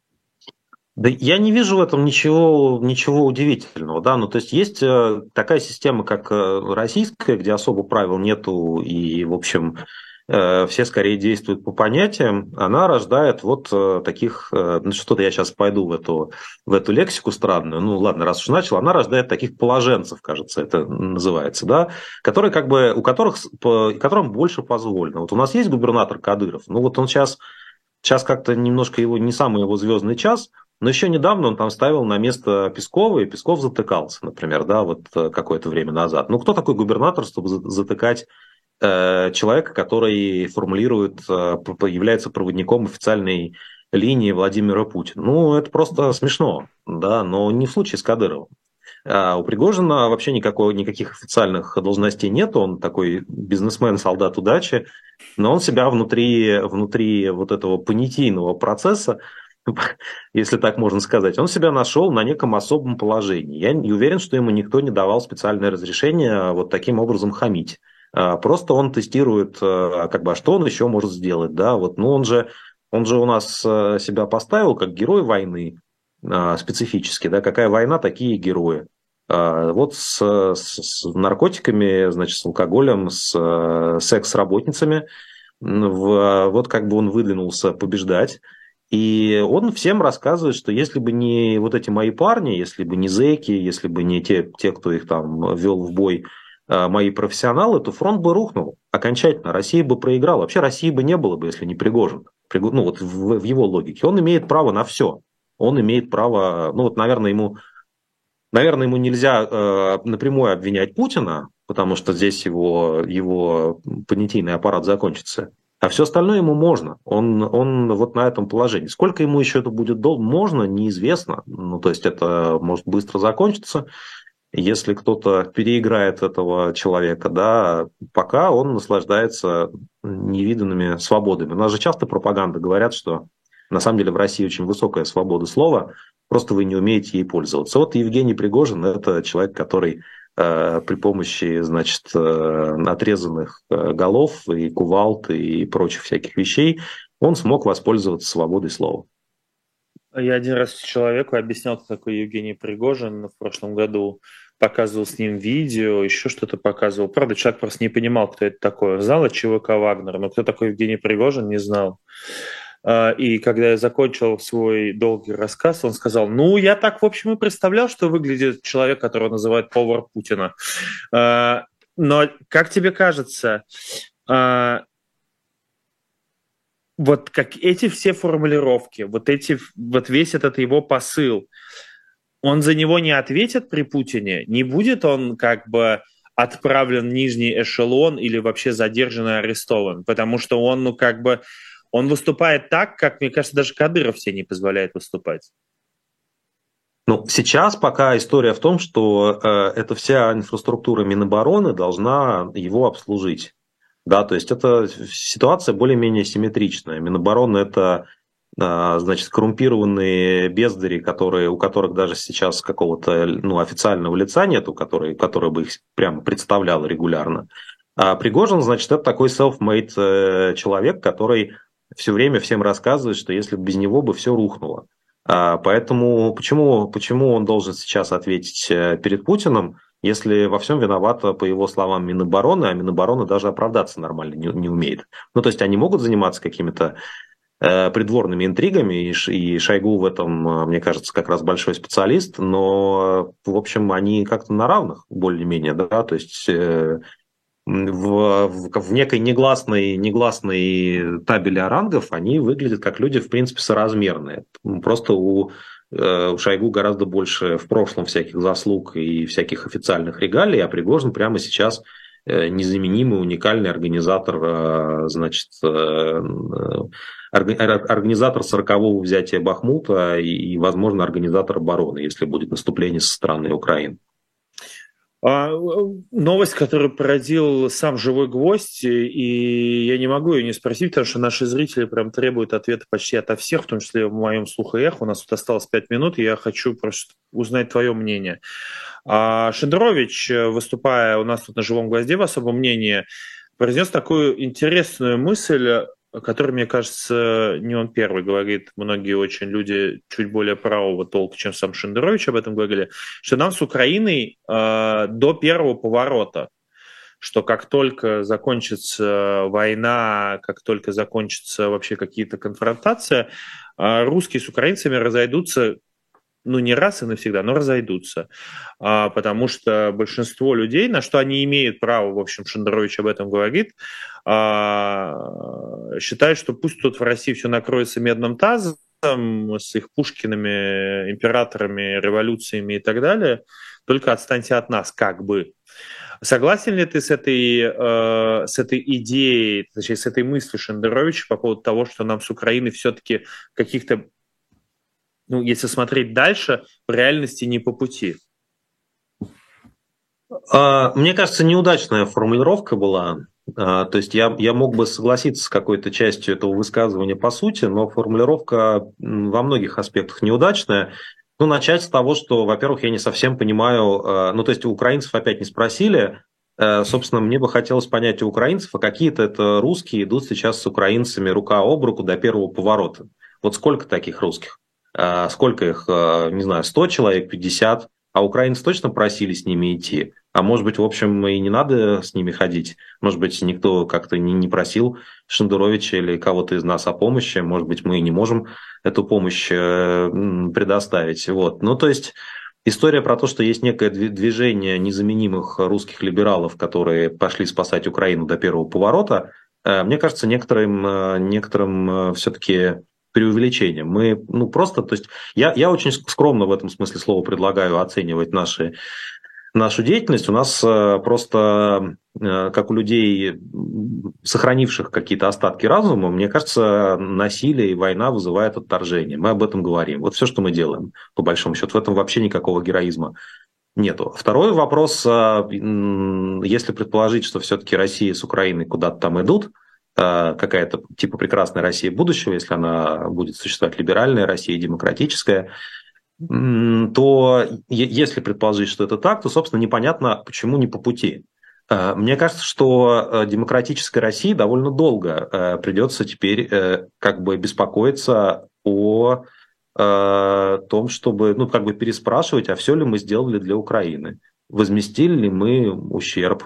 Да я не вижу в этом ничего удивительного, да, ну то есть такая система, как российская, где особо правил нету и, в общем, все скорее действуют по понятиям, она рождает вот таких, ну что-то я сейчас пойду в эту лексику странную, ну ладно, раз уж начал, она рождает таких положенцев, кажется, это называется, да, которые как бы, которым больше позволено. Вот у нас есть губернатор Кадыров, ну вот он сейчас как-то немножко не самый его звездный час, но еще недавно он там ставил на место Пескова, и Песков затыкался, например, да, вот какое-то время назад. Ну кто такой губернатор, чтобы затыкать человека, который формулирует, является проводником официальной линии Владимира Путина? Ну, это просто смешно, да, но не в случае с Кадыровым. У Пригожина вообще никаких официальных должностей нет, он такой бизнесмен, солдат удачи, но он себя внутри вот этого понятийного процесса, если так можно сказать, он себя нашел на неком особом положении. Я не уверен, что ему никто не давал специальное разрешение вот таким образом хамить. Просто он тестирует, как бы, а что он еще может сделать, да, вот, ну, он же у нас себя поставил как герой войны специфически, да, какая война, такие герои. Вот с наркотиками, значит, с алкоголем, с секс-работницами, вот как бы он выдвинулся побеждать. И он всем рассказывает, что если бы не вот эти мои парни, если бы не зэки, если бы не те, кто их там вел в бой, мои профессионалы, то фронт бы рухнул окончательно. Россия бы проиграла. Вообще России бы не было бы, если не Пригожин. Ну вот в его логике. Он имеет право на все. Он имеет право, ну вот, наверное, ему нельзя напрямую обвинять Путина, потому что здесь его понятийный аппарат закончится. А все остальное ему можно. Он вот на этом положении. Сколько ему еще это будет долго, можно, неизвестно. Ну, то есть это может быстро закончиться, если кто-то переиграет этого человека, да, пока он наслаждается невиданными свободами. У нас же часто пропаганда говорят, что на самом деле в России очень высокая свобода слова, просто вы не умеете ей пользоваться. Вот Евгений Пригожин – это человек, который при помощи, значит, отрезанных голов и кувалд и прочих всяких вещей, он смог воспользоваться свободой слова. Я один раз человеку объяснял, кто такой Евгений Пригожин в прошлом году, показывал с ним видео, еще что-то показывал. Правда, человек просто не понимал, кто это такой. Знал от ЧВК «Вагнер», но кто такой Евгений Пригожин, не знал. И когда я закончил свой долгий рассказ, он сказал, ну, я так, в общем, и представлял, что выглядит человек, которого называют повар Путина. Но, как тебе кажется, вот как эти все формулировки, вот весь этот его посыл, он за него не ответит при Путине? Не будет он как бы отправлен в нижний эшелон или вообще задержан и арестован? Потому что он, ну, как бы, он выступает так, как, мне кажется, даже Кадыров себе не позволяет выступать. Ну, сейчас пока история в том, что эта вся инфраструктура Минобороны должна его обслужить. Да, то есть это ситуация более-менее симметричная. Минобороны – это значит, коррумпированные бездари, у которых даже сейчас какого-то официального лица нету, который бы их прямо представлял регулярно. А Пригожин, значит, это такой self-made человек, который все время всем рассказывает, что если бы без него бы все рухнуло. Поэтому почему он должен сейчас ответить перед Путиным, если во всем виновата, по его словам, Минобороны, а Минобороны даже оправдаться нормально не умеет. Ну, то есть они могут заниматься какими-то придворными интригами, и Шойгу в этом, мне кажется, как раз большой специалист, но, в общем, они как-то на равных, более-менее, да, то есть в некой негласной табели о рангах они выглядят как люди, в принципе, соразмерные. Просто у Шойгу гораздо больше в прошлом всяких заслуг и всяких официальных регалий, а Пригожин прямо сейчас незаменимый, уникальный организатор, значит, организатор 40-го взятия Бахмута и, возможно, организатор обороны, если будет наступление со стороны Украины. Новость, которую породил сам живой гвоздь, и я не могу ее не спросить, потому что наши зрители прям требуют ответа почти ото всех, в том числе в моем слух и эхо. У нас тут осталось 5 минут, и я хочу просто узнать твое мнение. Шендерович, выступая у нас тут на живом гвозде в особом мнении, произнес такую интересную мысль, который, мне кажется, не он первый говорит, многие очень люди чуть более правого толка, чем сам Шендерович об этом говорили, что нам с Украиной до первого поворота, что как только закончится война, как только закончатся вообще какие-то конфронтации, русские с украинцами разойдутся, не раз и навсегда, но разойдутся. Потому что большинство людей, на что они имеют право, в общем, Шендерович об этом говорит, считают, что пусть тут в России все накроется медным тазом с их Пушкиными, императорами, революциями и так далее, только отстаньте от нас, как бы. Согласен ли ты с этой идеей, точнее, с этой мыслью Шендеровича по поводу того, что нам с Украиной все-таки каких-то, если смотреть дальше, в реальности не по пути? Мне кажется, неудачная формулировка была. То есть я мог бы согласиться с какой-то частью этого высказывания по сути, но формулировка во многих аспектах неудачная. Начать с того, что, во-первых, я не совсем понимаю, то есть у украинцев опять не спросили, собственно, мне бы хотелось понять у украинцев, а какие-то это русские идут сейчас с украинцами рука об руку до первого поворота. Вот сколько таких русских? Сколько их, не знаю, 100 человек, 50? А украинцы точно просили с ними идти? А может быть, в общем, и не надо с ними ходить? Может быть, никто как-то не просил Шендеровича или кого-то из нас о помощи? Может быть, мы и не можем эту помощь предоставить? Вот. То есть история про то, что есть некое движение незаменимых русских либералов, которые пошли спасать Украину до первого поворота, мне кажется, некоторым все-таки преувеличением. Мы просто, то есть я очень скромно в этом смысле слова предлагаю оценивать нашу деятельность. У нас просто, как у людей, сохранивших какие-то остатки разума, мне кажется, насилие и война вызывают отторжение. Мы об этом говорим. Вот все, что мы делаем, по большому счету. В этом вообще никакого героизма нету. Второй вопрос, если предположить, что все-таки Россия с Украиной куда-то там идут, какая-то типа прекрасная Россия будущего, если она будет существовать, либеральная Россия, демократическая, то если предположить, что это так, то, собственно, непонятно, почему не по пути. Мне кажется, что демократической России довольно долго придется теперь как бы беспокоиться о том, чтобы переспрашивать, а все ли мы сделали для Украины, возместили ли мы ущерб,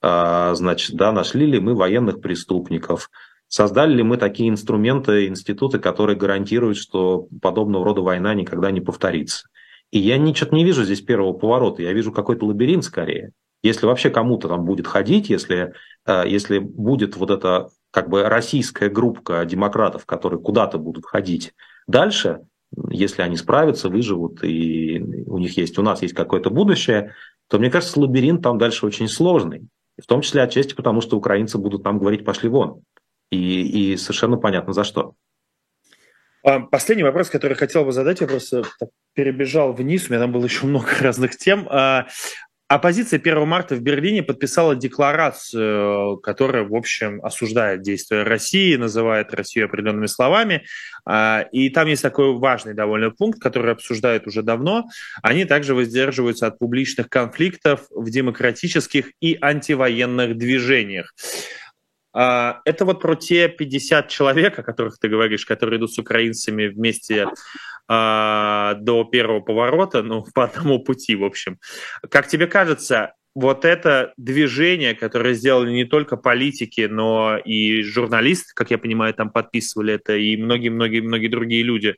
нашли ли мы военных преступников, создали ли мы такие инструменты, институты, которые гарантируют, что подобного рода война никогда не повторится. И я что-то не вижу здесь первого поворота, я вижу какой-то лабиринт скорее. Если вообще кому-то там будет ходить, если будет вот эта как бы российская группа демократов, которые куда-то будут ходить дальше, если они справятся, выживут, и у нас есть какое-то будущее, то, мне кажется, лабиринт там дальше очень сложный. В том числе отчасти потому, что украинцы будут нам говорить «пошли вон». И совершенно понятно, за что. Последний вопрос, который я хотел бы задать, я просто перебежал вниз, у меня там было еще много разных тем. Оппозиция 1 марта в Берлине подписала декларацию, которая, в общем, осуждает действия России, называет Россию определенными словами. И там есть такой важный довольно пункт, который обсуждают уже давно. Они также воздерживаются от публичных конфликтов в демократических и антивоенных движениях. Это вот про те 50 человек, о которых ты говоришь, которые идут с украинцами вместе до первого поворота, ну, по одному пути, в общем. Как тебе кажется, вот это движение, которое сделали не только политики, но и журналисты, как я понимаю, там подписывали это, и многие-многие-многие другие люди,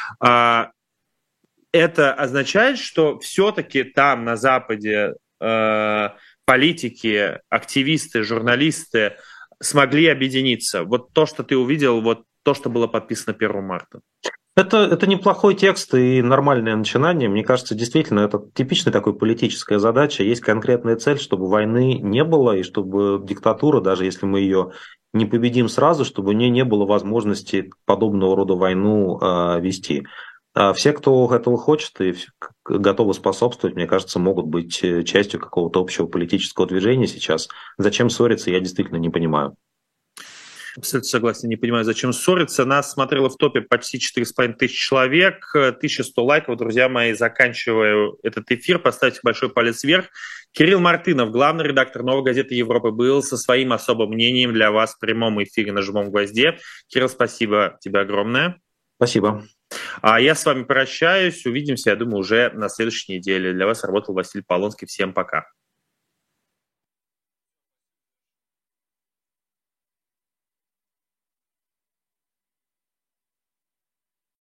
это означает, что все-таки там, на Западе, политики, активисты, журналисты смогли объединиться? Вот то, что ты увидел, вот то, что было подписано 1 марта. Это неплохой текст и нормальное начинание. Мне кажется, действительно, это типичная такая политическая задача. Есть конкретная цель, чтобы войны не было, и чтобы диктатура, даже если мы ее не победим сразу, чтобы у нее не было возможности подобного рода войну вести. Все, кто этого хочет и готовы способствовать, мне кажется, могут быть частью какого-то общего политического движения сейчас. Зачем ссориться, я действительно не понимаю. Абсолютно согласен, не понимаю, зачем ссориться. Нас смотрело в топе почти 4500 человек, 1100 лайков. Друзья мои, заканчиваю этот эфир. Поставьте большой палец вверх. Кирилл Мартынов, главный редактор «Новой газеты Европы», был со своим особым мнением для вас в прямом эфире на «Живом гвозде». Кирилл, спасибо тебе огромное. Спасибо. А я с вами прощаюсь. Увидимся, я думаю, уже на следующей неделе. Для вас работал Василий Полонский. Всем пока.